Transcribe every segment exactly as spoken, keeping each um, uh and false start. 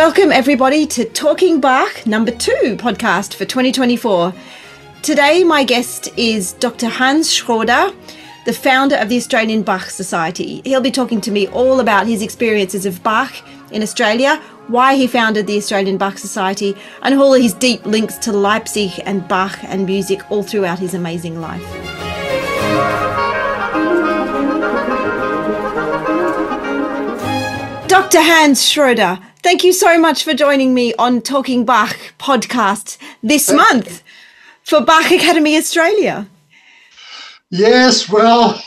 Welcome everybody to Talking Bach number two podcast for twenty twenty-four. Today my guest is Doctor Hans Schroeder, the founder of the Australian Bach Society. He'll be talking to me all about his experiences of Bach in Australia, why he founded the Australian Bach Society, and all of his deep links to Leipzig and Bach and music all throughout his amazing life. Doctor Hans Schroeder, thank you so much for joining me on Talking Bach podcast this month for Bach Academy Australia. Yes, well,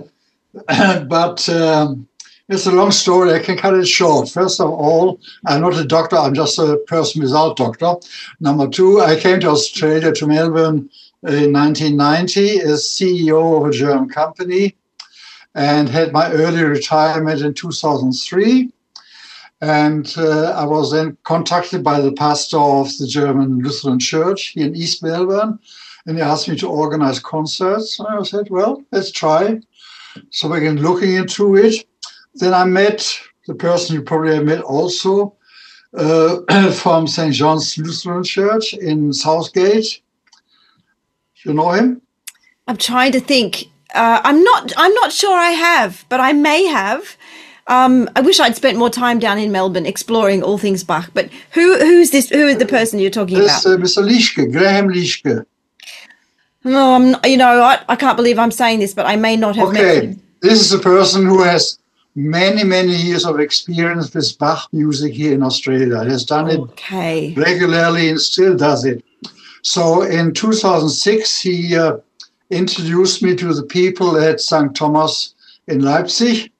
but um, it's a long story. I can cut it short. First of all, I'm not a doctor. I'm just a person without doctor. Number two, I came to Australia, to Melbourne in nineteen ninety as C E O of a German company and had my early retirement in two thousand three. And uh, I was then contacted by the pastor of the German Lutheran Church here in East Melbourne, and he asked me to organize concerts. And I said, well, let's try. So we began looking into it. Then I met the person you probably have met also uh, from Saint John's Lutheran Church in Southgate. You know him? I'm trying to think. Uh, I'm not. I'm not sure I have, but I may have. Um, I wish I'd spent more time down in Melbourne exploring all things Bach. But who, who's this? Who is the person you're talking this, about? Uh, Mister Lischke, Graham Lischke. No, I'm. Not, you know, I, I can't believe I'm saying this, but I may not have okay. met him. This is a person who has many, many years of experience with Bach music here in Australia. He has done okay. it regularly and still does it. So in two thousand six, he uh, introduced me to the people at Saint Thomas in Leipzig.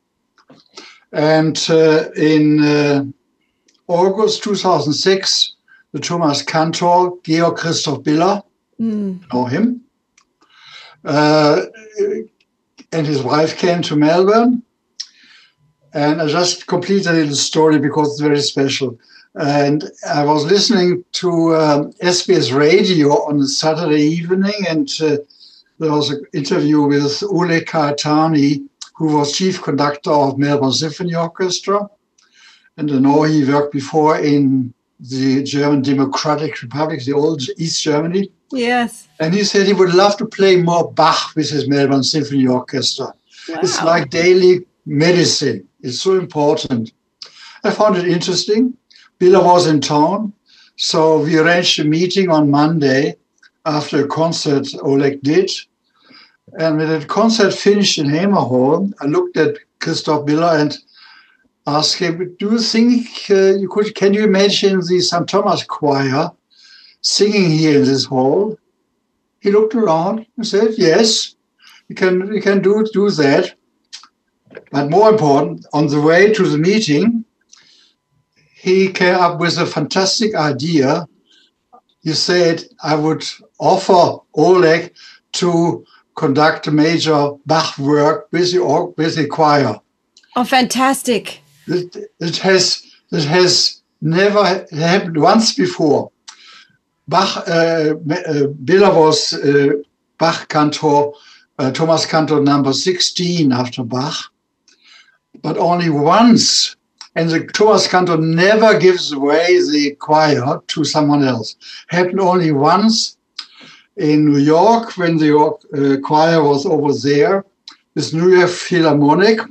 And uh, in uh, August two thousand six, the Thomas cantor, Georg Christoph Biller, mm. know him, uh, and his wife came to Melbourne. And I just complete a little story because it's very special. And I was listening to um, S B S Radio on a Saturday evening, and uh, there was an interview with Oleg Kaitani, who was chief conductor of Melbourne Symphony Orchestra. And I know he worked before in the German Democratic Republic, the old East Germany. Yes. And he said he would love to play more Bach with his Melbourne Symphony Orchestra. Wow. It's like daily medicine. It's so important. I found it interesting. Biller was in town, so we arranged a meeting on Monday after a concert Oleg did. And when the concert finished in Hamer Hall, I looked at Christoph Biller and asked him, do you think uh, you could, can you imagine the Saint Thomas choir singing here in this hall? He looked around and said, yes, you can, you can do, do that. But more important, on the way to the meeting, he came up with a fantastic idea. He said, I would offer Oleg to conduct a major Bach work with the, with the choir. Oh, fantastic. It, it, has, it has never happened once before. Bach, uh, uh, Biller was uh, Bach cantor, uh, Thomas cantor number sixteen after Bach, but only once. And the Thomas cantor never gives away the choir to someone else. Happened only once in New York, when the uh, choir was over there, with New York Philharmonic.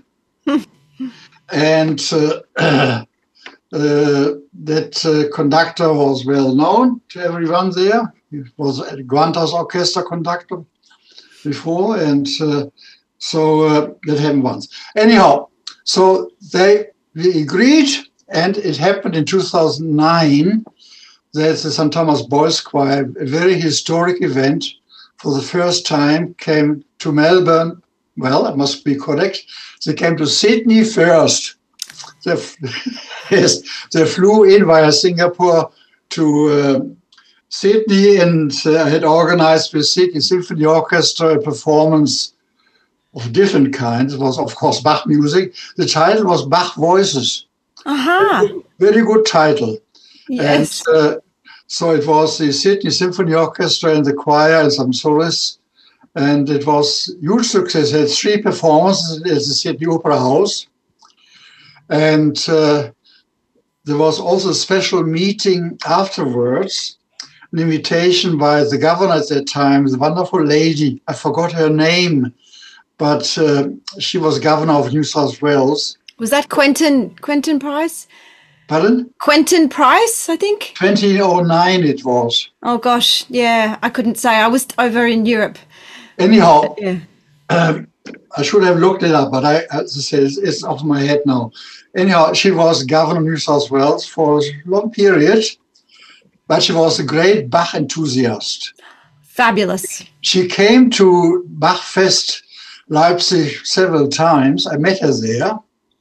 and uh, uh, that uh, conductor was well known to everyone there. He was a Gwantas orchestra conductor before, and uh, so uh, that happened once. Anyhow, so they we agreed, and it happened in two thousand nine. That the Saint Thomas Boys Choir, a very historic event, for the first time came to Melbourne. Well, I must be correct. They came to Sydney first. They, yes, they flew in via Singapore to uh, Sydney, and uh, had organized with Sydney Symphony Orchestra a performance of different kinds. It was, of course, Bach music. The title was Bach Voices. Uh-huh. Very, very good title. Yes. And uh, so it was the Sydney Symphony Orchestra and the choir and some soloists. And it was huge success. It had three performances at the Sydney Opera House. And uh, there was also a special meeting afterwards, an invitation by the governor at that time, the wonderful lady, I forgot her name, but uh, she was governor of New South Wales. Was that Quentin Quentin Price? Pardon? Quentin Price, I think. twenty oh nine it was. Oh gosh, yeah, I couldn't say. I was over in Europe. Anyhow, Yeah. um, I should have looked it up, but I, as I said, it's, it's off my head now. Anyhow, she was governor of New South Wales for a long period, but she was a great Bach enthusiast. Fabulous. She came to Bachfest Leipzig several times. I met her there.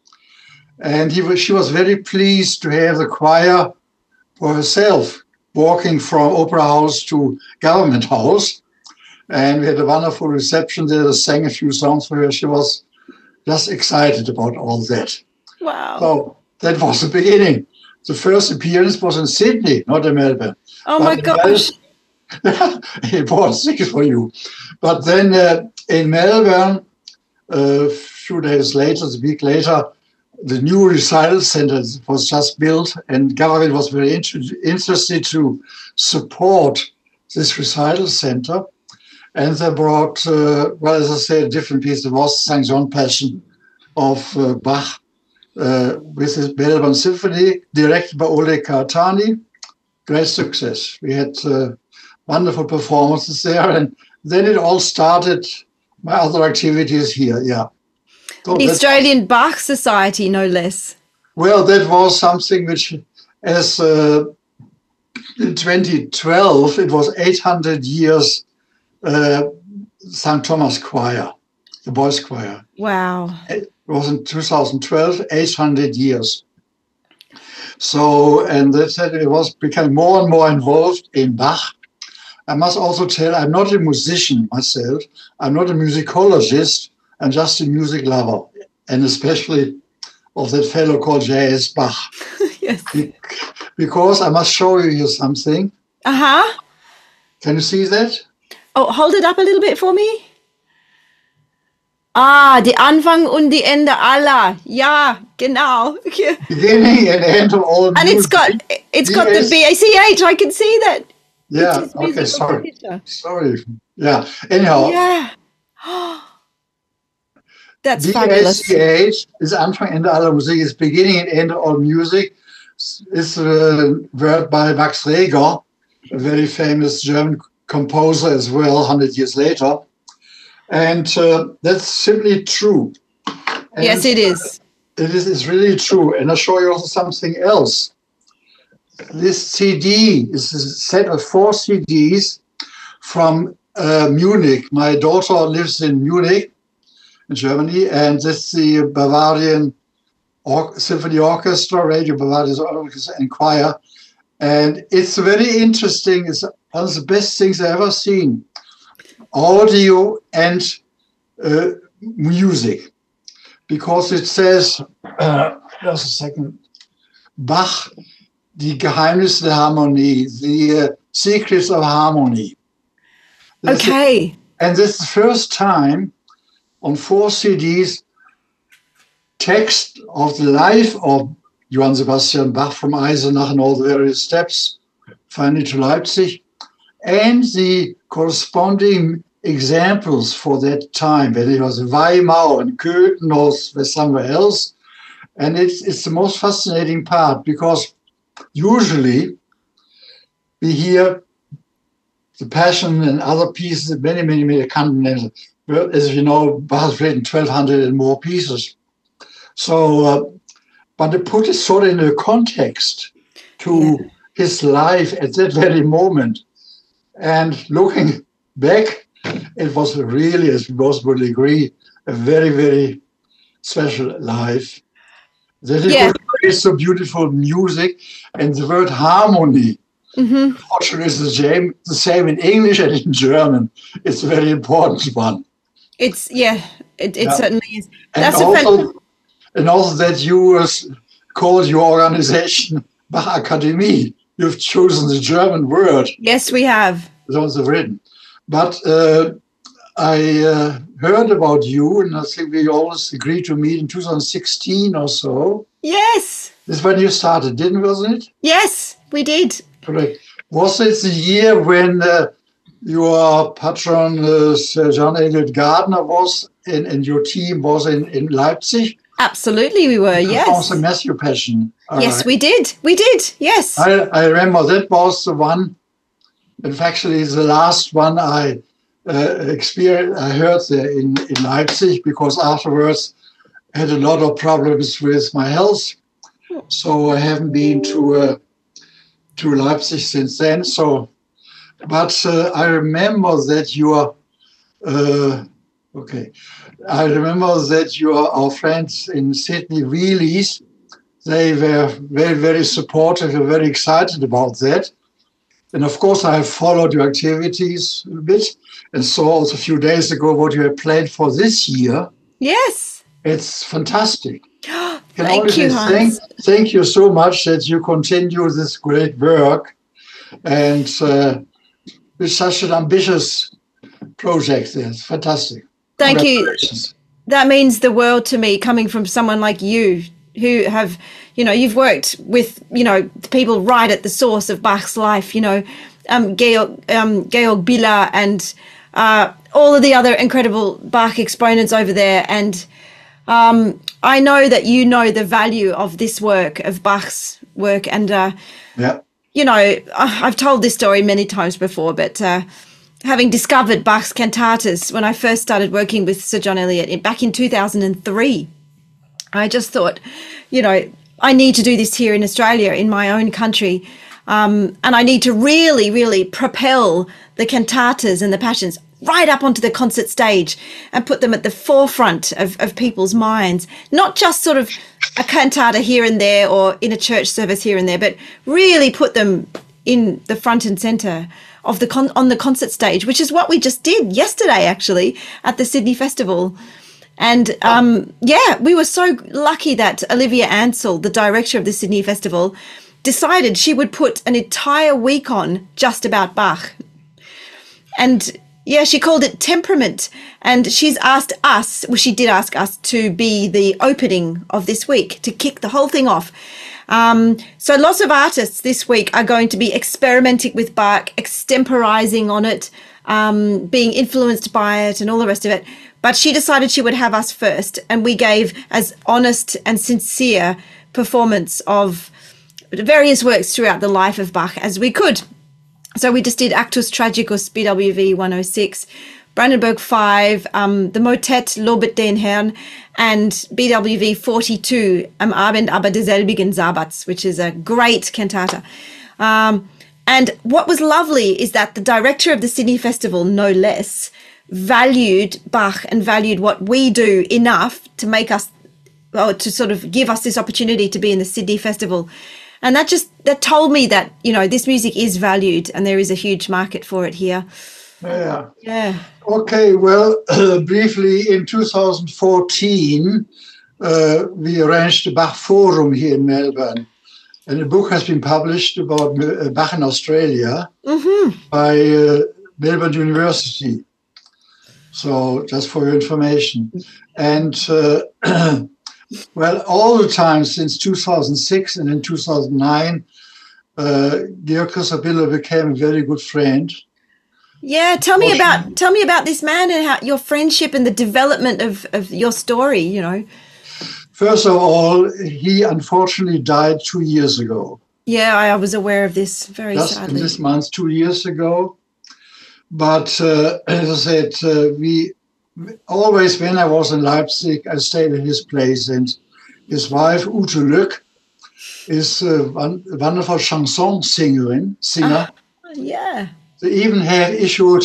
And he was, she was very pleased to have the choir for herself, walking from Opera House to Government House. And we had a wonderful reception there, sang a few songs for her. She was just excited about all that. Wow. So that was the beginning. The first appearance was in Sydney, not in Melbourne. Oh but my gosh. Mel- it was sick for you. But then uh, in Melbourne, a few days later, a week later, the new recital center was just built, and government was very inter- interested to support this recital center. And they brought, uh, well, as I said, different pieces. There was Saint John Passion of uh, Bach uh, with his Melbourne Symphony, directed by Oleg Kalatany. Great success. We had uh, wonderful performances there, and then it all started. My other activities here, yeah. So The that- Australian Bach Society, no less. Well, that was something which, as uh, in twenty twelve, it was eight hundred years uh, Saint Thomas Choir, the boys' choir. Wow. It was in two thousand twelve, eight hundred years. So, and that said, it was becoming more and more involved in Bach. I must also tell, I'm not a musician myself. I'm not a musicologist. I'm just a music lover, and especially of that fellow called J S Bach. Yes. Be- Because I must show you here something. Uh-huh. Can you see that? Oh, hold it up a little bit for me. Ah, die Anfang und die Ende aller. Ja, genau. Beginning and end of all And it's music. got it's got the Yes. B A C H. I can see that. Yeah, It's okay, musical sorry. computer. Sorry. Yeah, anyhow, Yeah. That's B A fabulous. C H is Anfang, Ende aller Musik, is beginning and end of all music. It's a word by Max Reger, a very famous German composer as well, one hundred years later. And uh, that's simply true. And Yes, it is. It is it's really true. And I'll show you also something else. This C D is a set of four C Ds from uh, Munich. My daughter lives in Munich, in Germany, and this is the Bavarian Or- Symphony Orchestra, Radio Bavarian Orchestra and Choir. And it's very interesting. It's one of the best things I've ever seen. Audio and uh, music. Because it says, uh, just a second, Bach, Die Geheimnisse der Harmonie, the uh, Secrets of Harmony. This is- Okay. and this is the first time on four C Ds, text of the life of Johann Sebastian Bach from Eisenach and all the various steps, finally to Leipzig, and the corresponding examples for that time, whether it was in Weimar and Köthen or somewhere else. And it's, it's the most fascinating part, because usually we hear the Passion and other pieces, many, many, many accompaniments. Well, as you know, Bach has written twelve hundred and more pieces. So, uh, but to put it sort of in a context to Yeah. his life at that very moment, and looking back, it was really, as we both will agree, a very, very special life. That he Yeah. could play so beautiful music, and the word harmony, hmm fortunately, is the same, the same in English and in German. It's a very important one. It's yeah. It, it Yeah. certainly is. And That's a also, fan- and also that you uh, call your organization Bach Akademie. You've chosen the German word. Yes, we have. It's also written. But uh, I uh, heard about you, and I think we always agreed to meet in two thousand sixteen or so. Yes. This is when you started, didn't wasn't it? Yes, we did. Correct. Was it the year when uh, your patron, uh, Sir John Eliot Gardner, was in, and your team was in, in Leipzig? Absolutely, we were, yes. Also Matthew Passion. All yes, right. we did. We did, yes. I, I remember that was the one, in fact, actually the last one I uh, experienced, I heard there in, in Leipzig, because afterwards I had a lot of problems with my health. So I haven't been to uh, to Leipzig since then. So, but uh, I remember that you are, uh, okay, I remember that you are our friends in Sydney, Wheelies. They were very, very supportive and very excited about that. And of course, I have followed your activities a bit and saw also a few days ago what you have planned for this year. Yes. It's fantastic. Can Thank only you, say Hans. Thank, thank you so much that you continue this great work. And uh, it's such an ambitious project. It's fantastic. Thank you. Congratulations. That means the world to me, coming from someone like you, who have, you know, you've worked with, you know, people right at the source of Bach's life, you know, um, Georg, um, Georg Biller and uh, all of the other incredible Bach exponents over there. And um, I know that you know the value of this work, of Bach's work. And, uh, yeah. you know, I've told this story many times before, but uh, having discovered Bach's cantatas when I first started working with Sir John Eliot in, back in two thousand three, I just thought, you know, I need to do this here in Australia, in my own country. Um, and I need to really, really propel the cantatas and the passions right up onto the concert stage and put them at the forefront of, of people's minds, not just sort of a cantata here and there or in a church service here and there, but really put them in the front and centre of the con- on the concert stage, which is what we just did yesterday, actually, at the Sydney Festival. And um, yeah, we were so lucky that Olivia Ansell, the director of the Sydney Festival, decided she would put an entire week on just about Bach. And yeah, she called it Temperament. And she's asked us, well, she did ask us to be the opening of this week, to kick the whole thing off. Um, so lots of artists this week are going to be experimenting with Bach, extemporizing on it, um, being influenced by it and all the rest of it. But she decided she would have us first, and we gave as honest and sincere performance of various works throughout the life of Bach as we could. So we just did Actus Tragicus, B W V one oh six, Brandenburg five, um, the Motet Lobet den Herrn, and B W V forty-two, Am Abend aber derselbigen Sabbats, which is a great cantata. Um, and what was lovely is that the director of the Sydney Festival, no less, valued Bach and valued what we do enough to make us, or to sort of give us this opportunity to be in the Sydney Festival. And that just, that told me that, you know, this music is valued and there is a huge market for it here. Yeah. Yeah. Okay, well, uh, briefly, in two thousand fourteen, uh, we arranged a Bach Forum here in Melbourne. And a book has been published about uh, Bach in Australia mm-hmm. by uh, Melbourne University. So just for your information. And uh, well, all the time since two thousand six and in two thousand nine, uh, Georg Christoph Biller became a very good friend. Yeah, tell me about tell me about this man and how your friendship and the development of, of your story, you know. First of all, he unfortunately died two years ago. Yeah, I was aware of this very Just sadly. in this month, two years ago. But uh, as I said, uh, we always, when I was in Leipzig, I stayed at his place, and his wife, Ute Lück, is a wonderful chanson singer. singer. Ah, yeah. They even have issued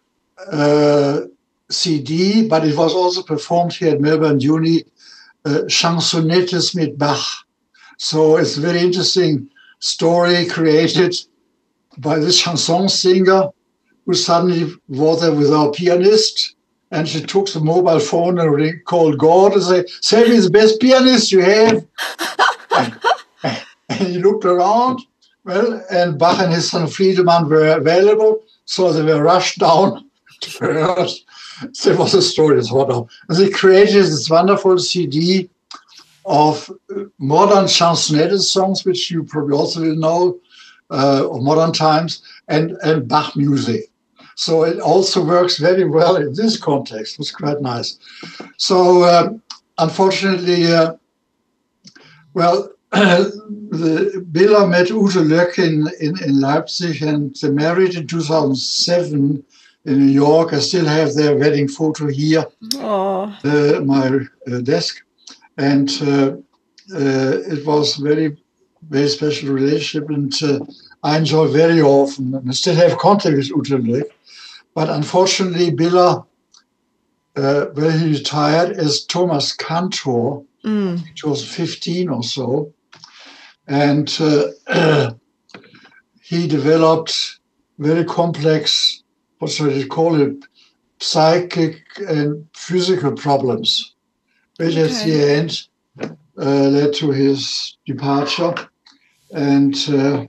a C D, but it was also performed here at Melbourne Uni, uh, Chansonettes mit Bach. So it's a very interesting story created by this chanson singer, who suddenly was there with our pianist, and she took the mobile phone and called God and said, "Send me the best pianist you have." and, and he looked around, well, and Bach and his son Friedemann were available, so they were rushed down to earth. There was a story, it's what of. And they created this wonderful C D of modern chansonette songs, which you probably also will know, uh, of modern times, and, and Bach music. So it also works very well in this context. It's quite nice. So uh, unfortunately, uh, well, the Bela met Ute Löck in, in, in Leipzig, and they married in two thousand seven in New York. I still have their wedding photo here, uh, my uh, desk. And uh, uh, it was a very, very special relationship, and uh, I enjoy very often. And I still have contact with Ute Löck. But unfortunately, Bela, uh, when he retired as Thomas Cantor, mm. which was fifteen or so, and uh, uh, he developed very complex, what should I call it, psychic and physical problems, which okay. at the end uh, led to his departure. And uh,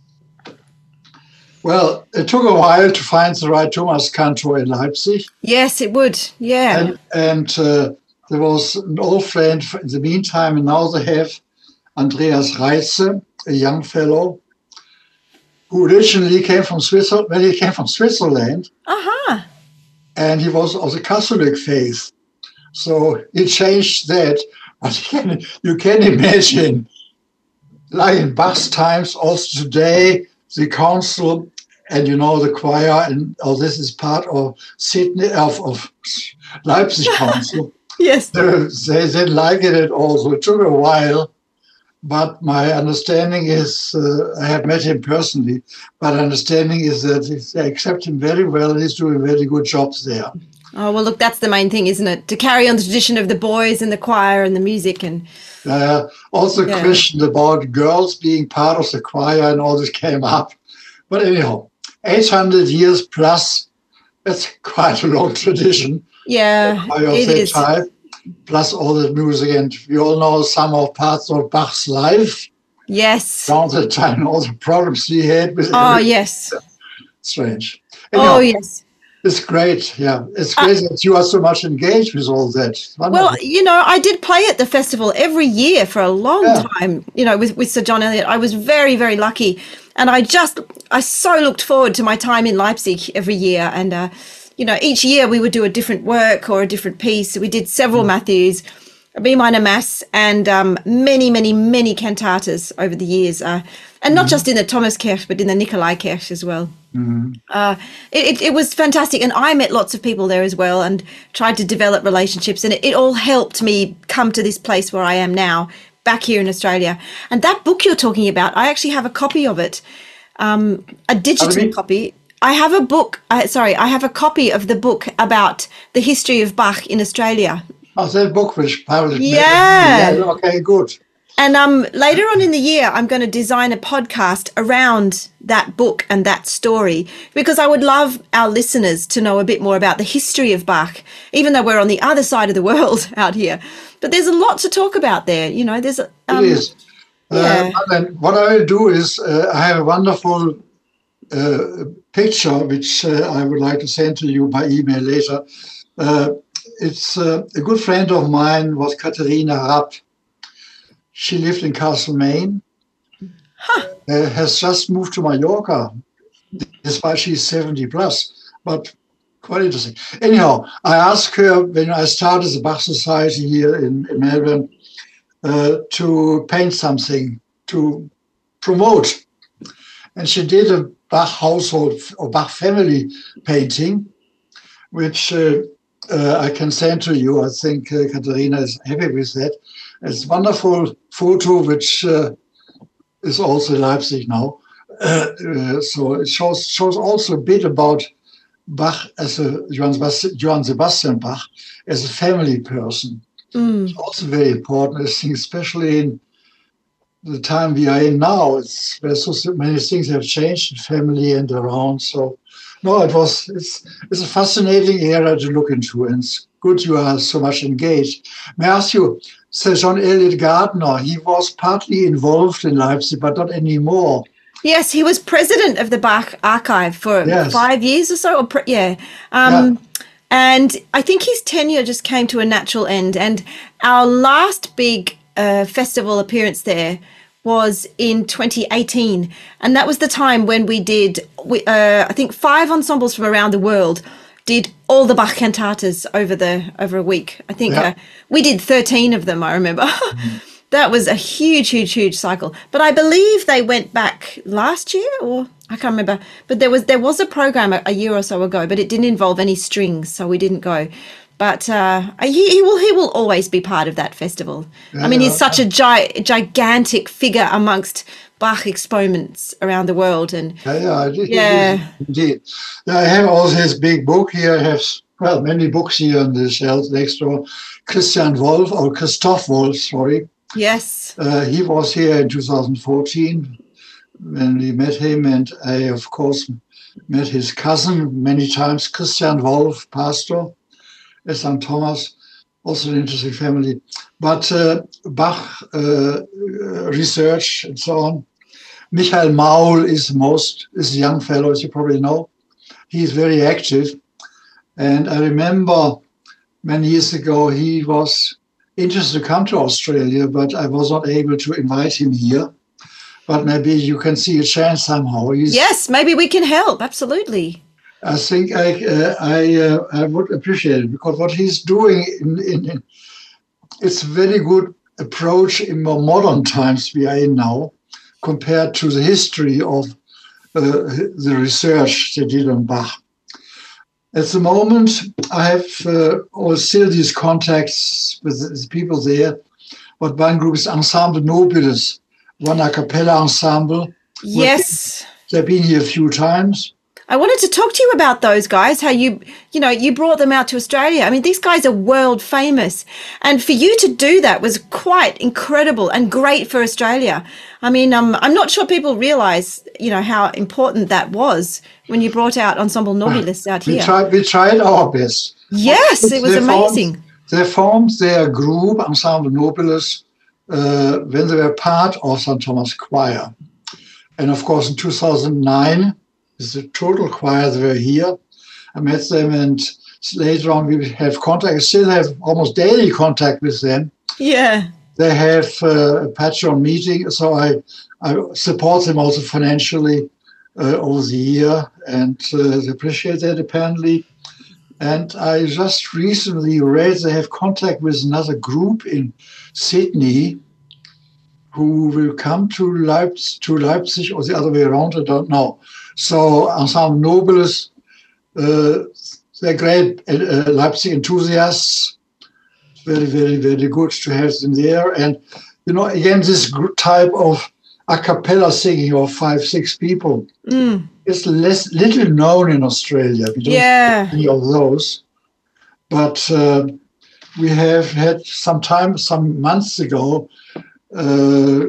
well, it took a while to find the right Thomas Cantor in Leipzig. Yes, it would, yeah. And, and uh, there was an old friend in the meantime, and now they have Andreas Reitze, a young fellow, who originally came from Switzerland, well, he came from Switzerland. Uh-huh. And he was of the Catholic faith. So he changed that. But you can, you can imagine, like in Bach's times, also today, the council and, you know, the choir, and oh, this is part of Sydney, of, of Leipzig Council. Yes. They, they didn't like it at all. So it took a while. But my understanding is, uh, I have met him personally, but understanding is that they accept him very well, and he's doing very good jobs there. Oh, well, look, that's the main thing, isn't it? To carry on the tradition of the boys and the choir and the music. And uh, also yeah. question about girls being part of the choir, and all this came up. But anyhow, eight hundred years plus, that's quite a long tradition. Yeah, it is. Type. Plus all the music, and we all know some of parts of Bach's life. Yes. Around the time, all the problems he had with. Oh everything. Yes. Strange. Anyhow, oh yes. It's great. Yeah, it's great uh, that you are so much engaged with all that. Wonderful. Well, you know, I did play at the festival every year for a long yeah. time. You know, with with Sir John Eliot, I was very, very lucky, and I just I so looked forward to my time in Leipzig every year, and. Uh, You know, each year we would do a different work or a different piece. We did several mm. Matthews, a B minor mass, and um, many, many, many cantatas over the years. Uh, and not mm. just in the Thomaskirche, but in the Nikolaikirche as well. Mm. Uh, it, it, it was fantastic. And I met lots of people there as well and tried to develop relationships. And it, it all helped me come to this place where I am now, back here in Australia. And that book you're talking about, I actually have a copy of it, um, a digital I mean- copy. I have a book, uh, sorry, I have a copy of the book about the history of Bach in Australia. Oh, that book was published. Yeah. yeah. Okay, good. And um, later on in the year, I'm going to design a podcast around that book and that story, because I would love our listeners to know a bit more about the history of Bach, even though we're on the other side of the world out here. But there's a lot to talk about there. You know, there's a... Um, it is. Yeah. Uh, and what I will do is uh, I have a wonderful... Uh, picture which uh, I would like to send to you by email later. Uh, it's uh, a good friend of mine was Katharina Rapp. She lived in Castlemaine, huh. uh, has just moved to Mallorca, despite she's seventy plus, but quite interesting. Anyhow, I asked her when I started the Bach Society here in, in Melbourne uh, to paint something to promote. And she did a Bach household or Bach family painting, which uh, uh, I can send to you. I think uh, Katharina is happy with that. It's a wonderful photo, which uh, is also in Leipzig now. Uh, uh, so it shows shows also a bit about Bach as a Johann Sebastian Bach as a family person. Mm. It's also very important, I think, especially in the time we are in now. It's where so many things have changed in family and around. So, no, it was it's it's a fascinating area to look into, and it's good you are so much engaged. May I ask you, Sir John Eliot Gardiner, he was partly involved in Leipzig, but not anymore. Yes, he was president of the Bach Archive for yes. five years or so. Or pre- yeah. Um, yeah. And I think his tenure just came to a natural end. And our last big uh, festival appearance there was in twenty eighteen, and that was the time when we did, we, uh, I think, five ensembles from around the world did all the Bach cantatas over the over a week. I think yeah. uh, we did thirteen of them. I remember. Mm-hmm. That was a huge, huge, huge cycle. But I believe they went back last year, or I can't remember. But there was there was a program a, a year or so ago, but it didn't involve any strings, so we didn't go. But uh, he, he will he will always be part of that festival. Yeah, I mean, he's such a gi- gigantic figure amongst Bach exponents around the world, and yeah, yeah, it, yeah. It is, indeed. Yeah, I have also his big book here. I have well many books here on the shelf next door. Christian Wolff or Christoph Wolff, sorry. Yes. Uh, he was here in two thousand fourteen when we met him, and I, of course, met his cousin many times, Christian Wolff, pastor at Saint Thomas, also an interesting family. But uh, Bach uh, research and so on. Michael Maul is most is a young fellow, as you probably know. He is very active, and I remember many years ago he was interested to come to Australia, but I was not able to invite him here. But maybe you can see a chance somehow. He's, yes, maybe we can help. Absolutely. I think I uh, I uh, I would appreciate it, because what he's doing in, in, in it's a very good approach in more modern times we are in now, compared to the history of uh, the research they did on Bach. At the moment, I have uh, all still these contacts with the people there. What one group is Ensemble Nobilis, one a cappella ensemble. Yes. They've been here a few times. I wanted to talk to you about those guys, how you, you know, you brought them out to Australia. I mean, these guys are world famous. And for you to do that was quite incredible and great for Australia. I mean, um, I'm not sure people realise, you know, how important that was when you brought out Ensemble Nobilis out here. We tried, we tried our best. Yes, it was they amazing. Formed, they formed their group, Ensemble Nobilis, uh, when they were part of Saint Thomas Choir. And of course, in two thousand nine, it's a total choir. They were here. I met them, and later on we have contact. I still have almost daily contact with them. Yeah. They have uh, a patron meeting, so I, I support them also financially uh, over the year, and uh, they appreciate that apparently. And I just recently read they have contact with another group in Sydney who will come to Leipzig, to Leipzig or the other way around, I don't know. So Ensemble Nobilis, uh, they're great uh, Leipzig enthusiasts. Very, very, very good to have them there. And, you know, again, this type of a cappella singing of five, six people mm. is less little known in Australia. We don't yeah. have any of those. But uh, we have had some time, some months ago, uh,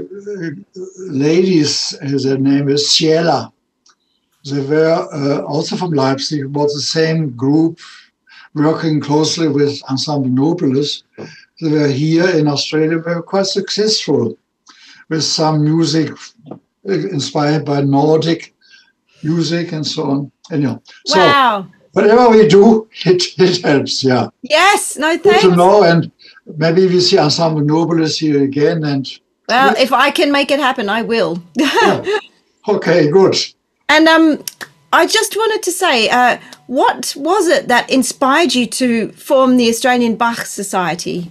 ladies, their name is Ciela. They were uh, also from Leipzig, about the same group, working closely with Ensemble Nobilis. They were here in Australia, they were quite successful with some music inspired by Nordic music and so on. Anyhow, wow. So whatever we do, it, it helps, yeah. Yes, no Good thanks. to know, and maybe we see Ensemble Nobilis here again. And well, if I can make it happen, I will. Yeah. Okay, good. And um, I just wanted to say, uh, what was it that inspired you to form the Australian Bach Society?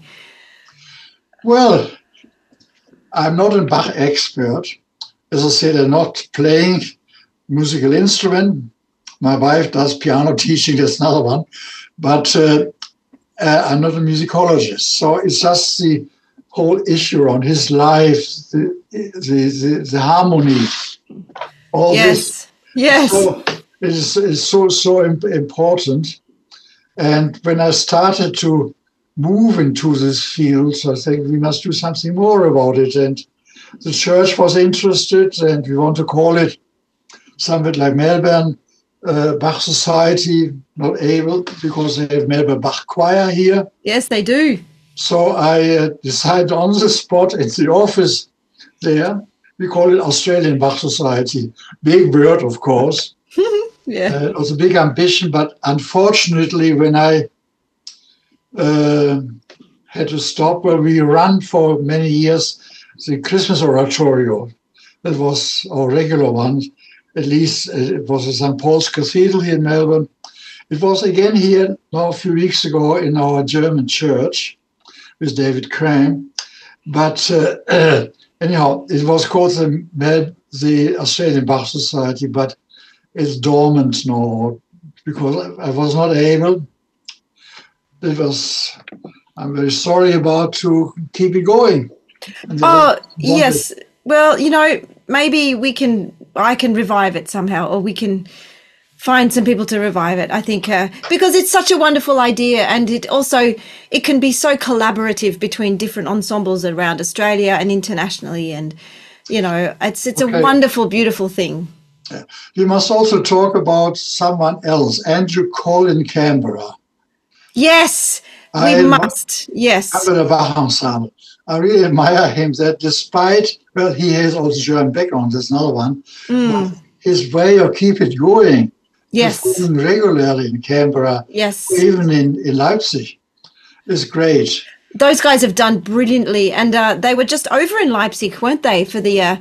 Well, I'm not a Bach expert. As I said, I'm not playing musical instrument. My wife does piano teaching, that's another one. But uh, uh, I'm not a musicologist. So it's just the whole issue around his life, the, the, the, the harmony. All yes, this, yes. So it is, is so, so important. And when I started to move into this field, so I think we must do something more about it. And the church was interested, and we want to call it something like Melbourne uh, Bach Society, not able, because they have Melbourne Bach Choir here. Yes, they do. So I uh, decided on the spot in the office there, we call it Australian Bach Society. Big word, of course. Yeah. Uh, it was a big ambition, but unfortunately, when I uh, had to stop, but we ran for many years the Christmas Oratorio. That was our regular one. At least it was at Saint Paul's Cathedral here in Melbourne. It was again here now a few weeks ago in our German church with David Crane. But uh, uh, anyhow, it was called the, the Australian Bach Society, but it's dormant now because I was not able. It was, I'm very sorry about to keep it going. Oh, yes. Well, you know, maybe we can, I can revive it somehow, or we can find some people to revive it, I think, uh, because it's such a wonderful idea, and it also, it can be so collaborative between different ensembles around Australia and internationally, and, you know, it's it's okay. A wonderful, beautiful thing. Yeah. You must also talk about someone else, Andrew Cole in Canberra. Yes, we I must, yes. Canberra Bach Ensemble. I really admire him that despite, well, he has also German background, that's another one, mm. but his way of keep it going, yes, regularly in Canberra, yes, even in, in Leipzig, is great. Those guys have done brilliantly, and uh, they were just over in Leipzig, weren't they, for the uh,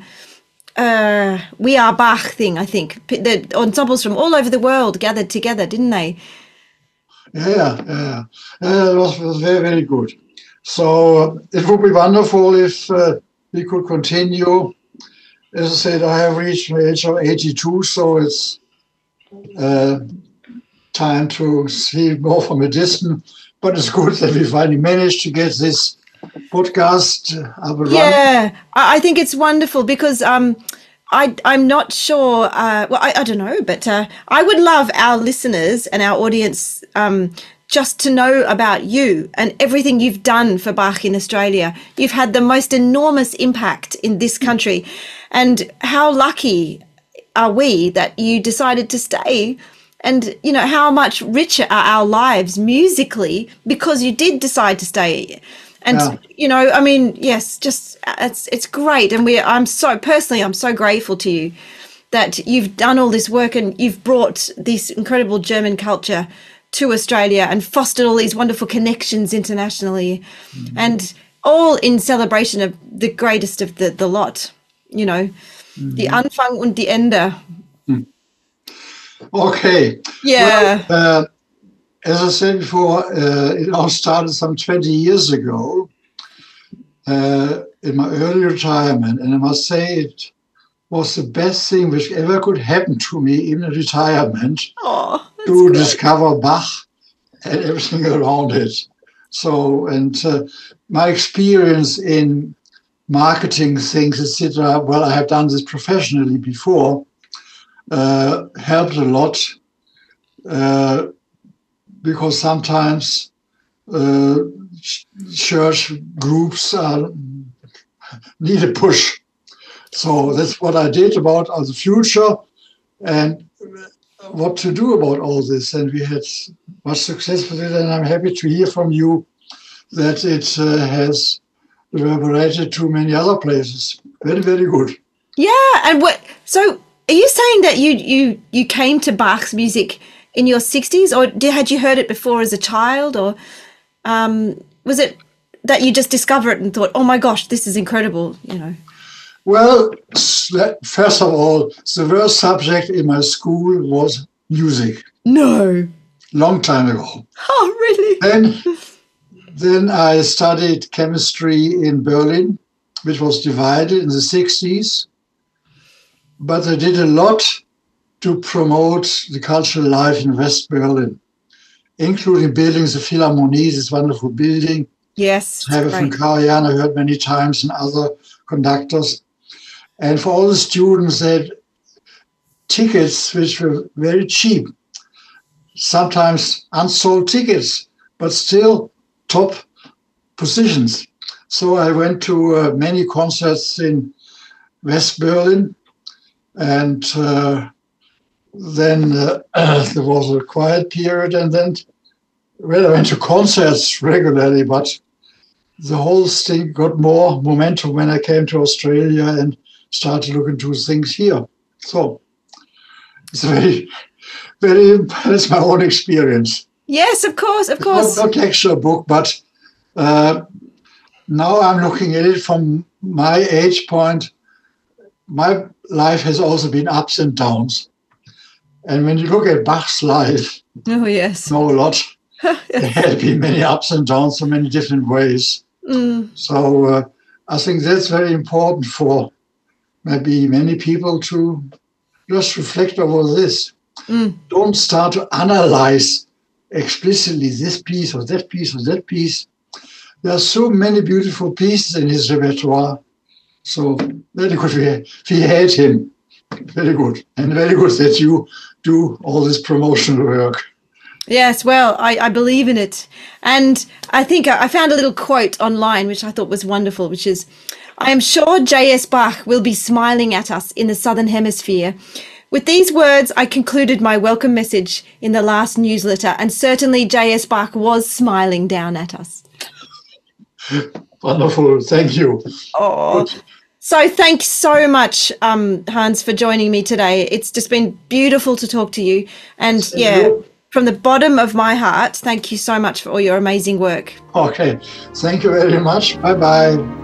uh, We Are Bach thing, I think. The ensembles from all over the world gathered together, didn't they? Yeah, yeah, yeah it was, was very, very good. So uh, it would be wonderful if uh, we could continue. As I said, I have reached the age of eighty-two, so it's uh, time to see more from a distance. But it's good that we finally managed to get this podcast up and running. Yeah, I think it's wonderful because um, I, I'm not sure, uh, well, I, I don't know, but uh, I would love our listeners and our audience um, just to know about you and everything you've done for Bach in Australia. You've had the most enormous impact in this country. And how lucky are we that you decided to stay? And, you know, how much richer are our lives musically because you did decide to stay. And, yeah. you know, I mean, yes, just it's it's great. And we I'm so personally, I'm so grateful to you that you've done all this work and you've brought this incredible German culture to Australia and fostered all these wonderful connections internationally, mm-hmm. and all in celebration of the greatest of the, the lot, you know, mm-hmm. the Anfang und die Ende. Mm. Okay. Yeah. Well, uh, as I said before, uh, it all started some twenty years ago uh, in my early retirement. And I must say it was the best thing which ever could happen to me in retirement. Oh, to great. Discover Bach and everything around it. So, and uh, my experience in marketing things, et cetera, well, I have done this professionally before, uh, helped a lot uh, because sometimes uh, church groups uh, need a push. So that's what I did about the future and what to do about all this. And we had much success with it. And I'm happy to hear from you that it uh, has reverberated to many other places. Very, very good. Yeah. And what, so are you saying that you, you, you came to Bach's music in your sixties, or did, had you heard it before as a child, or um, was it that you just discovered it and thought, oh my gosh, this is incredible, you know? Well, first of all, the first subject in my school was music. No. Long time ago. Oh, really? Then, then I studied chemistry in Berlin, which was divided in the sixties. But I did a lot to promote the cultural life in West Berlin, including building the Philharmonie, this wonderful building. Yes. I have it from Karajan, I heard many times, and other conductors. And for all the students, they had tickets which were very cheap, sometimes unsold tickets, but still top positions. So I went to uh, many concerts in West Berlin, and uh, then uh, there was a quiet period, and then well, I went to concerts regularly, but the whole thing got more momentum when I came to Australia and started looking into things here. So it's very, very, that's my own experience. Yes, of course, of course. Not, not lecture book, but Uh, now I'm looking at it from my age point. My life has also been ups and downs. And when you look at Bach's life, oh yes, know a lot. There had been many ups and downs, so many different ways. Mm. So uh, I think that's very important for maybe many people to just reflect over this. Mm. Don't start to analyze explicitly this piece or that piece or that piece. There are so many beautiful pieces in his repertoire. So very good we, we had him. Very good. And very good that you do all this promotional work. Yes, well, I, I believe in it. And I think I found a little quote online, which I thought was wonderful, which is, I am sure J S Bach will be smiling at us in the Southern Hemisphere. With these words, I concluded my welcome message in the last newsletter, and certainly J S Bach was smiling down at us. Wonderful. Thank you. Oh, good. So thanks so much, um, Hans, for joining me today. It's just been beautiful to talk to you. And thank yeah, you. From the bottom of my heart, thank you so much for all your amazing work. Okay. Thank you very much. Bye-bye.